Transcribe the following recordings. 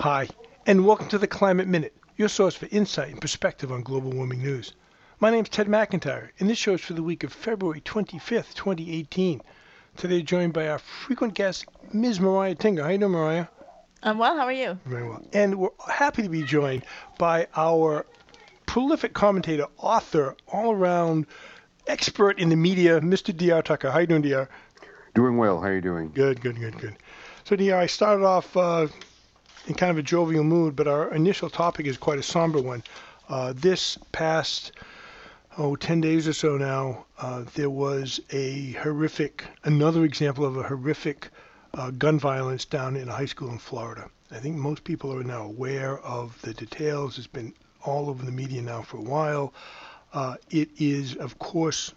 Hi, and welcome to the Climate Minute, your source for insight and perspective on global warming news. My name is Ted McIntyre, and this show is for the week of February 25th, 2018. Today, joined by our frequent guest, Ms. Mariah Tinger. How you doing, Mariah? I'm well. How are you? Very well. And we're happy to be joined by our prolific commentator, author, all-around expert in the media, Mr. D.R. Tucker. How you doing, D.R.? Doing well. How are you doing? Good. So, D.R., I started off in kind of a jovial mood, but our initial topic is quite a somber one. This past, 10 days or so now, there was another example of a horrific gun violence down in a high school in Florida. I think most people are now aware of the details. It's been all over the media now for a while. It is, of course,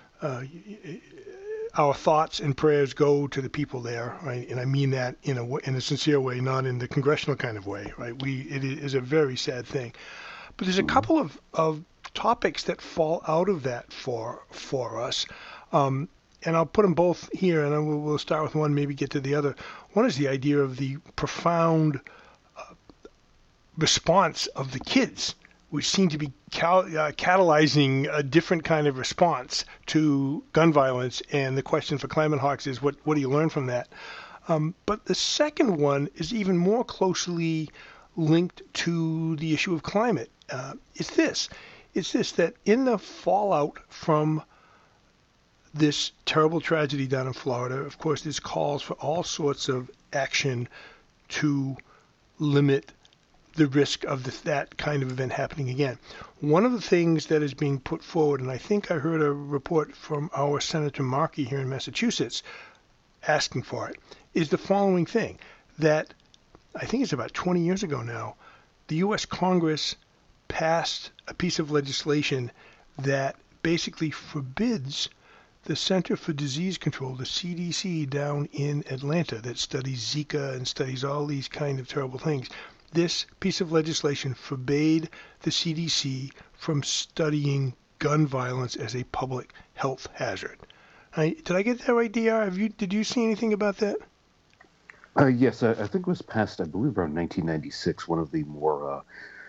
our thoughts and prayers go to the people there, right? And I mean that in a sincere way, not in the congressional kind of way, right? It is a very sad thing. But there's a couple of topics that fall out of that for us. And I'll put them both here, and we'll start with one, maybe get to the other. One is the idea of the profound response of the kids, which seem to be catalyzing a different kind of response to gun violence. And the question for Climate Hawks is, what do you learn from that? But the second one is even more closely linked to the issue of climate. It's this, that in the fallout from this terrible tragedy down in Florida, of course, there's calls for all sorts of action to limit the risk of that kind of event happening again. One of the things that is being put forward, and I think I heard a report from our Senator Markey here in Massachusetts asking for it, is the following thing, that I think it's about 20 years ago now, the U.S. Congress passed a piece of legislation that basically forbids the Center for Disease Control, the CDC down in Atlanta, that studies Zika and studies all these kind of terrible things. This piece of legislation forbade the CDC from studying gun violence as a public health hazard. Did I get that right, DR? Did you see anything about that? Yes, I think it was passed, I believe, around 1996, one of the more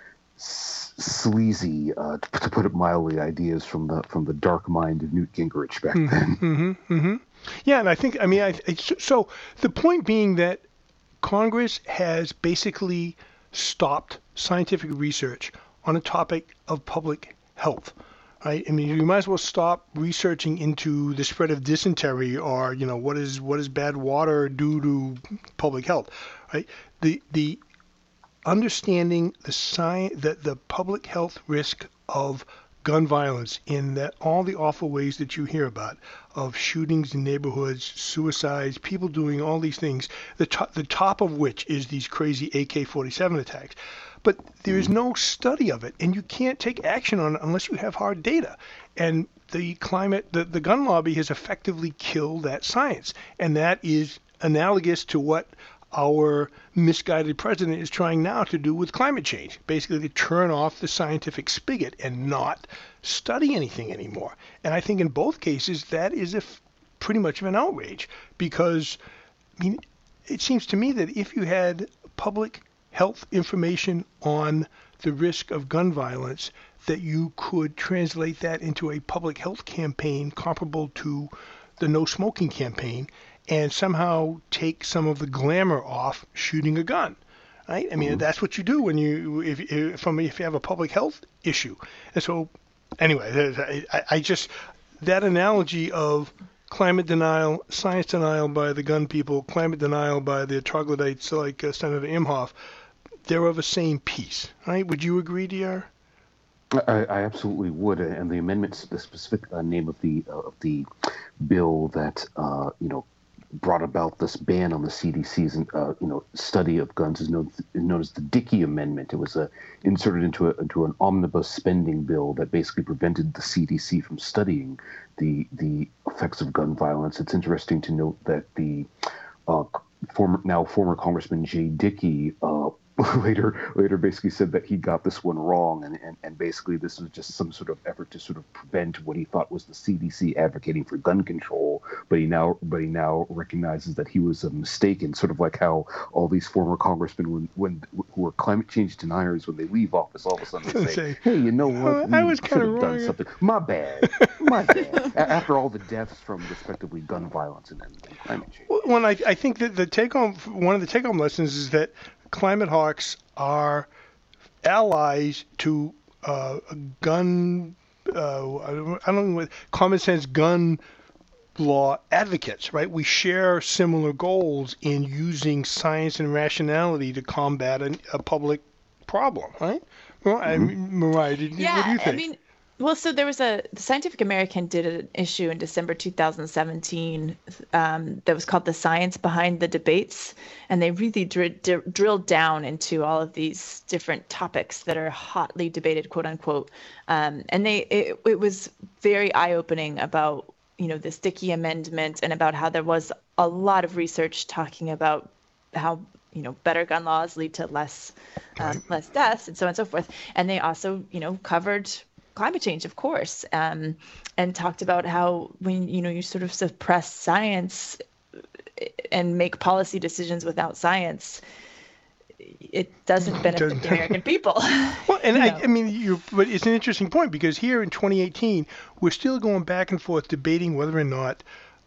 sleazy, to put it mildly, ideas from the dark mind of Newt Gingrich back then. Yeah, and so the point being that Congress has basically stopped scientific research on a topic of public health, right? I mean, you might as well stop researching into the spread of dysentery or, what does bad water do to public health, right? The understanding the public health risk of gun violence in that all the awful ways that you hear about of shootings in neighborhoods, suicides, people doing all these things, the top of which is these crazy AK-47 attacks. But there is no study of it, and you can't take action on it unless you have hard data. And the gun lobby has effectively killed that science, and that is analogous to what our misguided president is trying now to do with climate change, basically to turn off the scientific spigot and not study anything anymore. And I think in both cases that is pretty much of an outrage, because it seems to me that if you had public health information on the risk of gun violence, that you could translate that into a public health campaign comparable to the no smoking campaign, and somehow take some of the glamour off shooting a gun, right? I mean, that's what you do when if you have a public health issue. And so, anyway, I just, that analogy of climate denial, science denial by the gun people, climate denial by the troglodytes like Senator Imhoff, they're of the same piece, right? Would you agree, DR? I absolutely would, and the amendments, the specific name of the bill that brought about this ban on the CDC's study of guns is known as the Dickey Amendment. It was inserted into an omnibus spending bill that basically prevented the CDC from studying the effects of gun violence. It's interesting to note that the former Congressman Jay Dickey later basically said that he got this one wrong, and basically this was just some sort of effort to sort of prevent what he thought was the CDC advocating for gun control. But he now recognizes that he was mistaken, sort of like how all these former congressmen, when who are climate change deniers, when they leave office, all of a sudden they say, "Hey, you know what? I was We should kind of have wrong. done something. My bad, my bad." After all the deaths from respectively gun violence and climate change. Well, I think that one of the take-home lessons is that climate hawks are allies to gun, I don't know, common sense gun law advocates, right? We share similar goals in using science and rationality to combat a public problem, right? Mariah, what do you think? I mean, well, so the Scientific American did an issue in December 2017 that was called "The Science Behind the Debates," and they really drilled down into all of these different topics that are hotly debated, quote unquote. And it was very eye-opening about this Dickey Amendment and about how there was a lot of research talking about how better gun laws lead to less deaths and so on and so forth. And they also covered climate change, of course, and talked about how when you sort of suppress science and make policy decisions without science, it doesn't benefit the American people. Well, and I mean, but it's an interesting point because here in 2018, we're still going back and forth debating whether or not,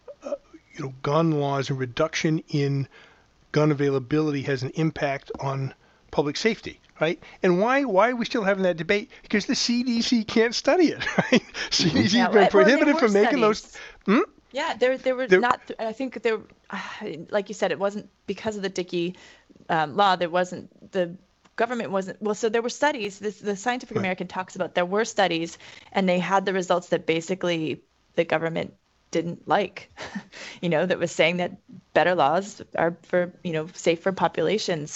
gun laws and reduction in gun availability has an impact on public safety, right? And why are we still having that debate? Because the CDC can't study it, right? CDC has been prohibited from making those. Yeah, there were not. I think there, like you said, it wasn't because of the Dickey law. There wasn't the government wasn't well. So there were studies. The Scientific American talks about there were studies, and they had the results that basically the government didn't like. That was saying that better laws are for safer populations.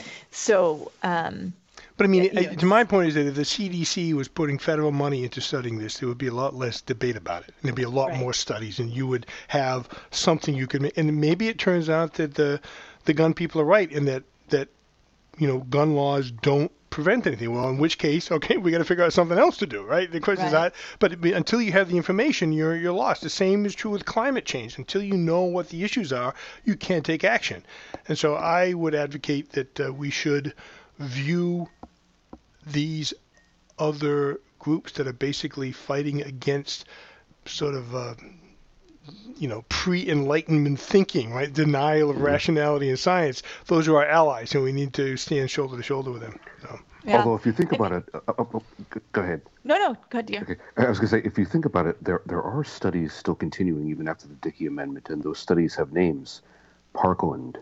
But I mean, to my point is that if the CDC was putting federal money into studying this, there would be a lot less debate about it. And there'd be a lot more studies, and you would have something you could. And maybe it turns out that the gun people are right, and that gun laws don't prevent anything. Well, in which case, okay, we got to figure out something else to do, right? The question is that, but until you have the information, you're lost. The same is true with climate change. Until you know what the issues are, you can't take action. And so I would advocate that we should view these other groups that are basically fighting against sort of pre-enlightenment thinking, right? Denial of rationality and science. Those are our allies, and we need to stand shoulder to shoulder with them. So. Yeah. Although, if you think about it, go ahead. No, go ahead, dear. Okay. I was going to say, if you think about it, there are studies still continuing even after the Dickey Amendment, and those studies have names: Parkland,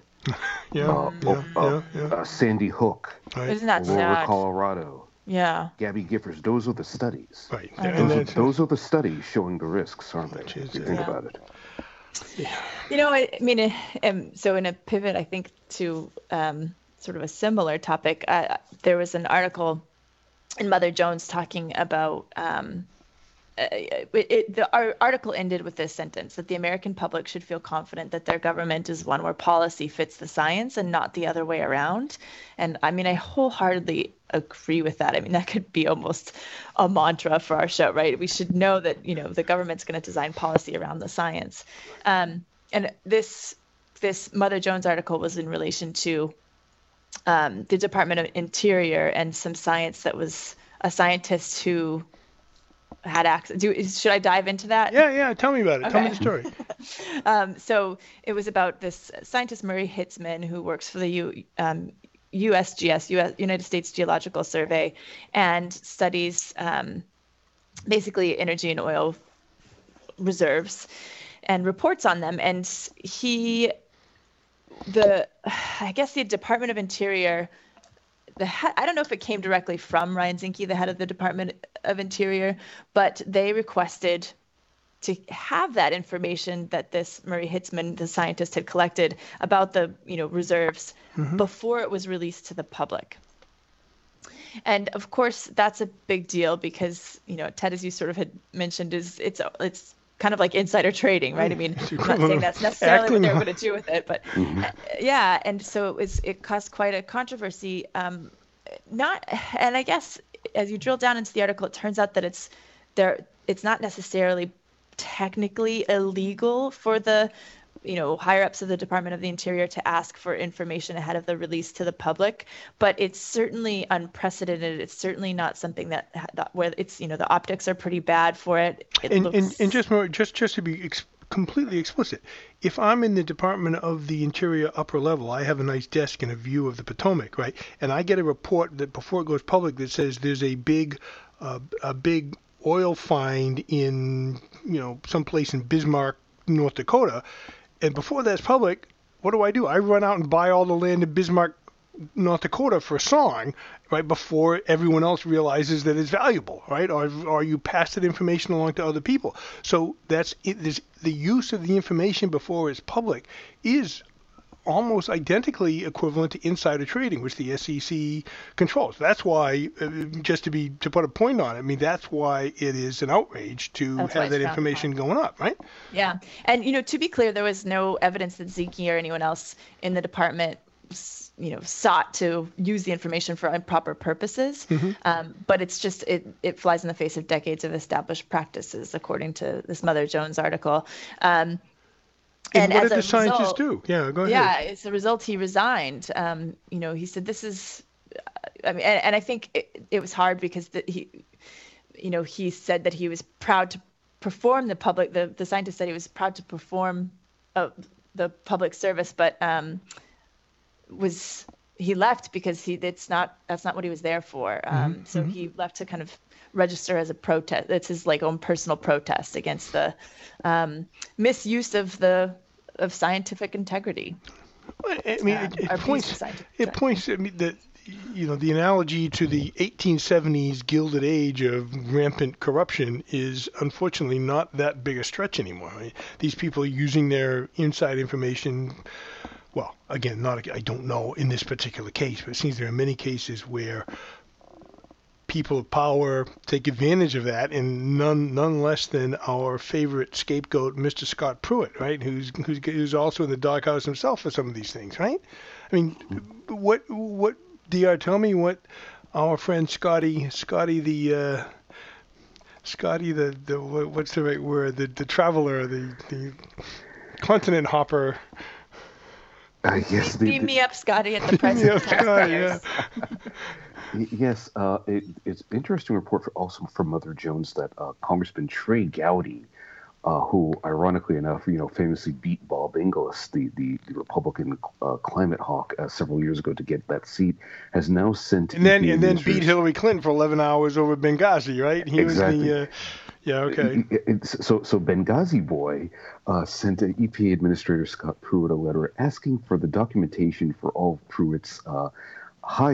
Sandy Hook, Isn't that Aurora, sad? Colorado. Yeah. Gabby Giffords. Those are the studies. Right. Those are the studies showing the risks, aren't they? If you think about it. I mean, so in a pivot, I think to sort of a similar topic, there was an article in Mother Jones talking about our article ended with this sentence, that the American public should feel confident that their government is one where policy fits the science and not the other way around. And I mean, I wholeheartedly agree with that. I mean, that could be almost a mantra for our show, right? We should know that, the government's going to design policy around the science. And this Mother Jones article was in relation to the Department of Interior and some science that was a scientist who had access. Should I dive into that? Yeah. Tell me about it. Okay. Tell me the story. So it was about this scientist, Murray Hitzman, who works for the USGS, United States Geological Survey, and studies basically energy and oil reserves and reports on them. And I guess the Department of Interior, I don't know if it came directly from Ryan Zinke, the head of the Department of Interior, but they requested to have that information that this Murray Hitzman, the scientist, had collected about the reserves before it was released to the public. And of course, that's a big deal because Ted, as you sort of had mentioned, it's kind of like insider trading, right? I mean, It's I'm not saying that's necessarily what they're acting- going to do with it, but yeah. And so it caused quite a controversy. And I guess as you drill down into the article, it turns out that it's not necessarily technically illegal for the higher ups of the Department of the Interior to ask for information ahead of the release to the public, but it's certainly unprecedented. It's certainly not something that where it's the optics are pretty bad for it. And just to be completely explicit, if I'm in the Department of the Interior upper level, I have a nice desk and a view of the Potomac, right? And I get a report that before it goes public that says there's a big oil find in someplace in Bismarck, North Dakota. And before that's public, what do? I run out and buy all the land in Bismarck, North Dakota for a song, right, before everyone else realizes that it's valuable, right? Or you pass that information along to other people. So that's it. The use of the information before it's public is almost identically equivalent to insider trading, which the SEC controls. That's why, just to put a point on it, I mean, that's why it is an outrage to have that information going up, right? Yeah. And, to be clear, there was no evidence that Zeke or anyone else in the department, sought to use the information for improper purposes. But it's just, it flies in the face of decades of established practices, according to this Mother Jones article. And what did the scientists do? Yeah, go ahead. Yeah, as a result, he resigned. He said this is, and I think it was hard because he said that he was proud to perform the scientist said he was proud to perform the public service, but he left because that's not what he was there for. So he left to kind of register as a protest. It's his own personal protest against the misuse of scientific integrity. I mean, it points. I mean, that the analogy to the 1870s Gilded Age of rampant corruption is unfortunately not that big a stretch anymore. Right? These people are using their inside information. Well, again, I don't know in this particular case, but it seems there are many cases where people of power take advantage of that, and none less than our favorite scapegoat, Mr. Scott Pruitt, right? Who's also in the doghouse himself for some of these things, right? I mean, what DR, tell me what our friend Scotty the what's the right word? The traveler, the continent hopper. Yes. Beam me up, Scotty, at the present. Yeah. Yes, it's an interesting report also from Mother Jones that Congressman Trey Gowdy, who, ironically enough, famously beat Bob Inglis, the Republican climate hawk, several years ago to get that seat, has now sent and then beat Hillary Clinton for 11 hours over Benghazi, right? He exactly. was yeah, okay. So Benghazi boy sent EPA Administrator Scott Pruitt a letter asking for the documentation for all of Pruitt's high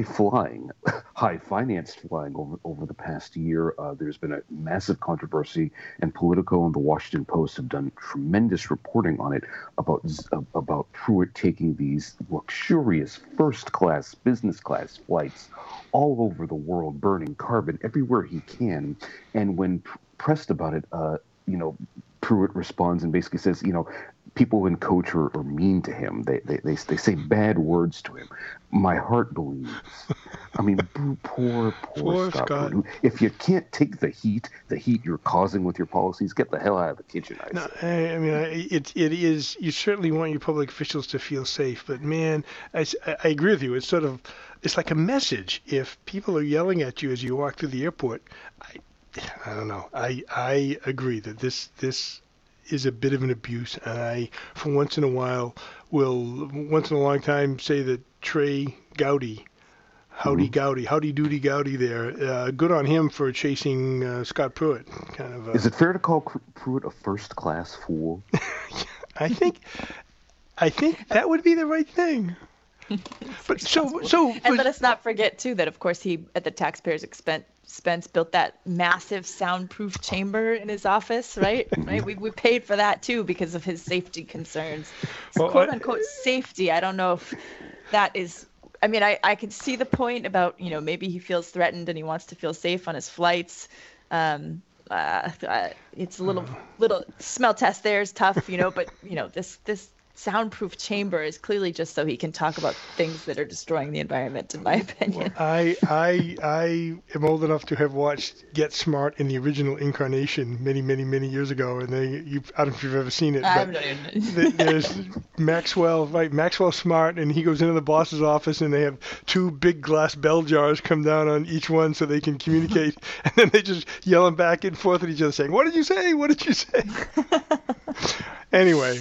financed flying over the past year. There's been a massive controversy, and Politico and the Washington Post have done tremendous reporting on it about Pruitt taking these luxurious first-class, business-class flights all over the world, burning carbon everywhere he can. And when pressed about it, Pruitt responds and basically says, people in coach are mean to him. They say bad words to him. My heart bleeds. I mean, poor Scott. If you can't take the heat you're causing with your policies, get the hell out of the kitchen. I mean, it is. You certainly want your public officials to feel safe, but man, I agree with you. It's like a message. If people are yelling at you as you walk through the airport, I don't know. I agree that this is a bit of an abuse, and I, for once in a long time, say that Trey Gowdy, howdy doody Gowdy there, good on him for chasing Scott Pruitt. Is it fair to call Pruitt a first-class fool? I think that would be the right thing. But and let us not forget too that of course he, at the taxpayers' expense, built that massive soundproof chamber in his office, right? Right. We paid for that too because of his safety concerns. So quote unquote safety. I don't know if that is. I mean, I can see the point about maybe he feels threatened and he wants to feel safe on his flights. it's a little smell test there is tough, but this soundproof chamber is clearly just so he can talk about things that are destroying the environment, in my opinion. I am old enough to have watched Get Smart in the original incarnation many years ago, and I don't know if you've ever seen it. I But don't even. there's Maxwell, right? Maxwell Smart, and he goes into the boss's office, and they have two big glass bell jars come down on each one so they can communicate, and then they just yelling back and forth at each other, saying, "What did you say? What did you say?" Anyway,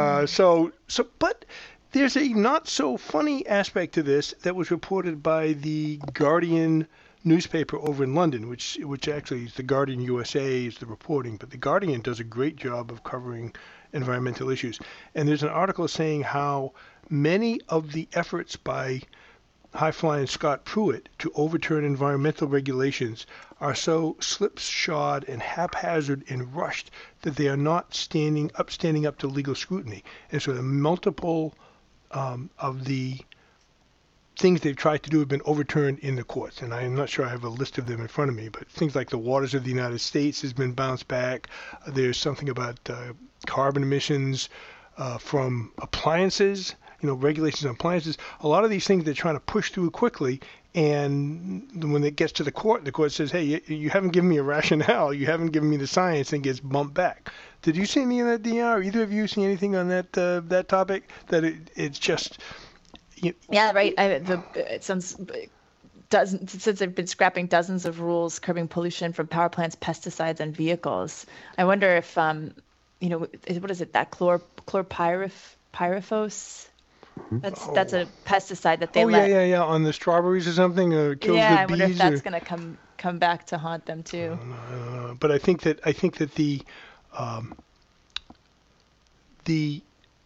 but there's a not so funny aspect to this that was reported by the Guardian newspaper over in London, which actually is the Guardian USA is the reporting, but the Guardian does a great job of covering environmental issues. And there's an article saying how many of the efforts by high-flying Scott Pruitt to overturn environmental regulations are so slipshod and haphazard and rushed that they are not standing up to legal scrutiny. And so the multiple of the things they've tried to do have been overturned in the courts. And I'm not sure I have a list of them in front of me, but things like the waters of the United States has been bounced back. There's something about carbon emissions from appliances, regulations on appliances. A lot of these things they're trying to push through quickly, and when it gets to the court says, hey, you haven't given me a rationale, you haven't given me the science, and gets bumped back. Did you see any of that, DR? Either of you see anything on that topic? That it's just... Yeah, right. It sounds... Since they've been scrapping dozens of rules curbing pollution from power plants, pesticides, and vehicles, I wonder if, what is it, that chlorpyrifos? That's a pesticide that they let. Yeah, on the strawberries or something, kills the bees. Yeah, I wonder if that's going to come back to haunt them too. I don't know. But I think that the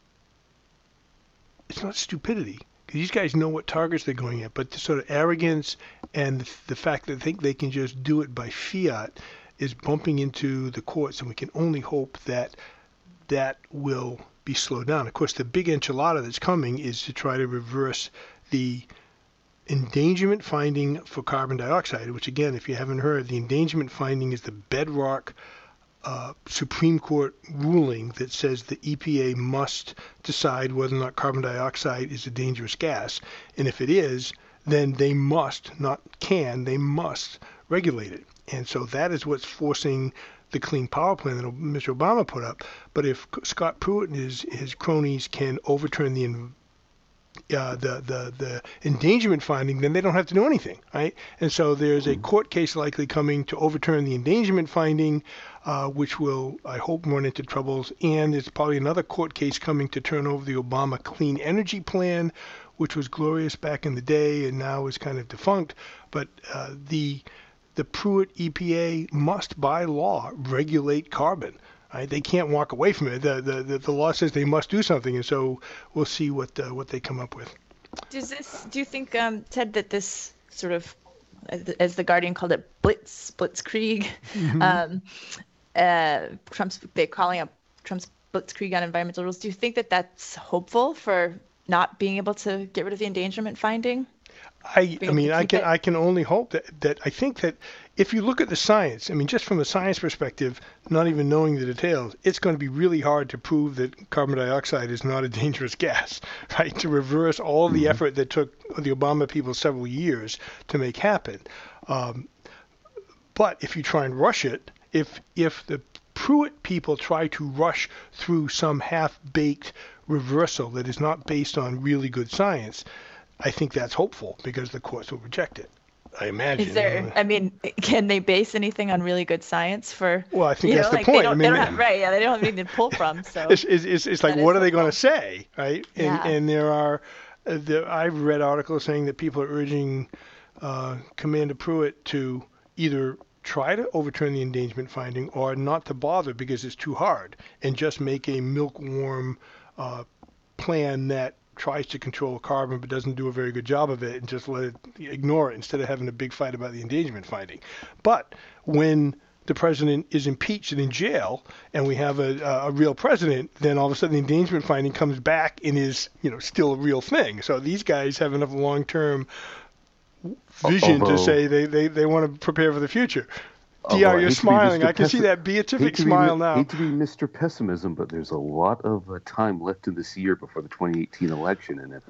it's not stupidity, because these guys know what targets they're going at, but the sort of arrogance and the fact that they think they can just do it by fiat is bumping into the courts, and we can only hope that that will be slowed down. Of course, the big enchilada that's coming is to try to reverse the endangerment finding for carbon dioxide, which, again, if you haven't heard, the endangerment finding is the bedrock Supreme Court ruling that says the EPA must decide whether or not carbon dioxide is a dangerous gas. And if it is, then they must, not can, they must regulate it. And so that is what's forcing the Clean Power Plan that Mr. Obama put up. But if Scott Pruitt and his cronies can overturn the endangerment finding, then they don't have to do anything, right? And so there's a court case likely coming to overturn the endangerment finding, which will, I hope, run into troubles. And there's probably another court case coming to turn over the Obama Clean Energy Plan, which was glorious back in the day and now is kind of defunct. But the Pruitt EPA must, by law, regulate carbon. Right? They can't walk away from it. The law says they must do something, and so we'll see what they come up with. Do you think, Ted, that this sort of, as the Guardian called it, blitzkrieg, they're calling up Trump's blitzkrieg on environmental rules. Do you think that that's hopeful for not being able to get rid of the endangerment finding? I can only hope that I think that if you look at the science, just from a science perspective, not even knowing the details, it's going to be really hard to prove that carbon dioxide is not a dangerous gas, right? To reverse all the effort that took the Obama people several years to make happen. But if you try and rush it, if the Pruitt people try to rush through some half-baked reversal that is not based on really good science, I think that's hopeful because the courts will reject it. I imagine. Is there? Can they base anything on really good science for? Well, I think that's the point. They don't have, right? Yeah, they don't have anything to pull from. So it's like, what are they going to say, right? And Yeah. I've read articles saying that people are urging Commander Pruitt to either try to overturn the endangerment finding or not to bother because it's too hard, and just make a milk-warm plan that tries to control carbon but doesn't do a very good job of it, and just ignore it instead of having a big fight about the endangerment finding. But when the president is impeached and in jail and we have a real president, then all of a sudden the endangerment finding comes back and is still a real thing. So these guys have enough long-term vision to say they want to prepare for the future. although DR, I you're hate to be smiling. Mr. I can see that beatific hate to be, smile now. hate to be Mr. Pessimism, but there's a lot of time left in this year before the 2018 election, and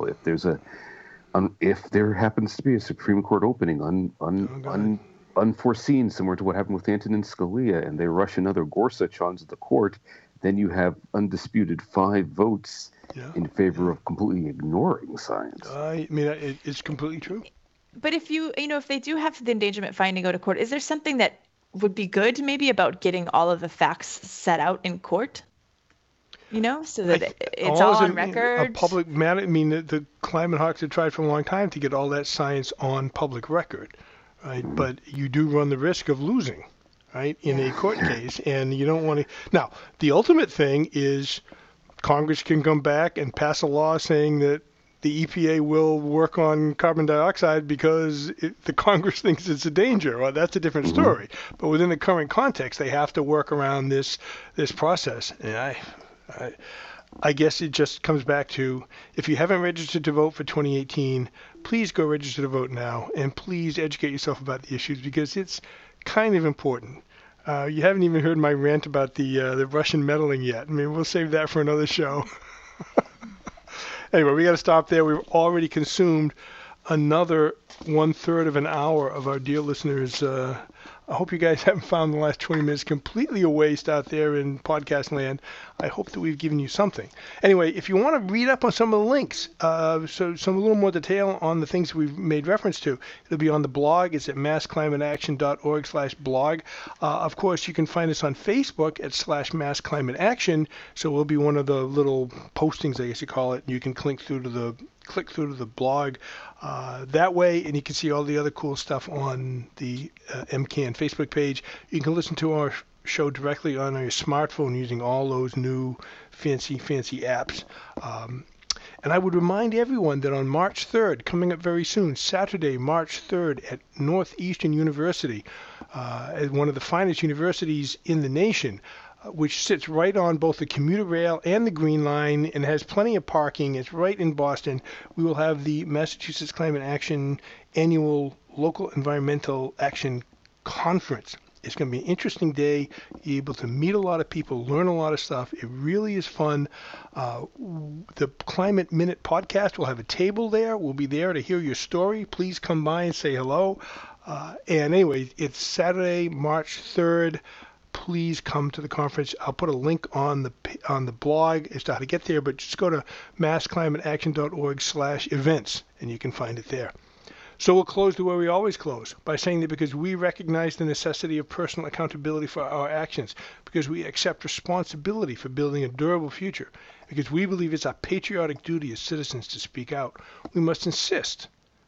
if there happens to be a Supreme Court opening unforeseen, similar to what happened with Antonin Scalia, and they rush another Gorsuch onto the court, then you have undisputed 5 votes in favor of completely ignoring science. I mean, it's completely true. But if if they do have the endangerment finding go to court, is there something that would be good maybe about getting all of the facts set out in court? So that it's all on record. A public matter. I mean, the climate hawks have tried for a long time to get all that science on public record, right? But you do run the risk of losing, right, in a court case, and you don't want to. Now, the ultimate thing is Congress can come back and pass a law saying that the EPA will work on carbon dioxide because the Congress thinks it's a danger. Well, that's a different story. But within the current context, they have to work around this process. And I guess it just comes back to, if you haven't registered to vote for 2018, please go register to vote now, and please educate yourself about the issues because it's kind of important. You haven't even heard my rant about the Russian meddling yet. I mean, we'll save that for another show. Anyway, we got to stop there. We've already consumed another 1/3 of an hour of our dear listeners. I hope you guys haven't found the last 20 minutes completely a waste out there in podcast land. I hope that we've given you something. Anyway, if you want to read up on some of the links, so some a little more detail on the things we've made reference to, it'll be on the blog. It's at massclimateaction.org/blog. Of course, you can find us on Facebook at /massclimateaction. So we'll be one of the little postings, I guess you call it. You can click through to the blog that way, and you can see all the other cool stuff on the MCAN Facebook page. You can listen to our show directly on your smartphone using all those new fancy apps. And I would remind everyone that on March 3rd, coming up very soon, Saturday, March 3rd, at Northeastern University, at one of the finest universities in the nation, which sits right on both the commuter rail and the Green Line and has plenty of parking. It's right in Boston. We will have the Massachusetts Climate Action Annual Local Environmental Action Conference. It's going to be an interesting day. You're able to meet a lot of people, learn a lot of stuff. It really is fun. The Climate Minute podcast will have a table there. We'll be there to hear your story. Please come by and say hello. And anyway, it's Saturday, March 3rd. Please come to the conference. I'll put a link on the blog as to how to get there, but just go to massclimateaction.org/events, and you can find it there. So we'll close the way we always close, by saying that because we recognize the necessity of personal accountability for our actions, because we accept responsibility for building a durable future, because we believe it's our patriotic duty as citizens to speak out, we must insist,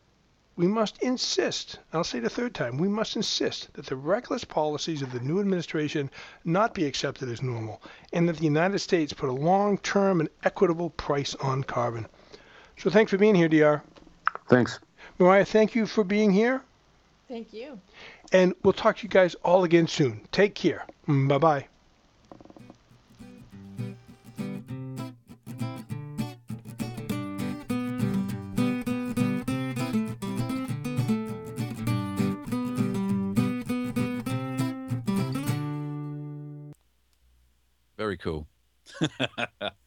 I'll say it a third time, we must insist that the reckless policies of the new administration not be accepted as normal, and that the United States put a long-term and equitable price on carbon. So thanks for being here, DR. Thanks. Mariah, thank you for being here. Thank you. And we'll talk to you guys all again soon. Take care. Bye-bye. Very cool.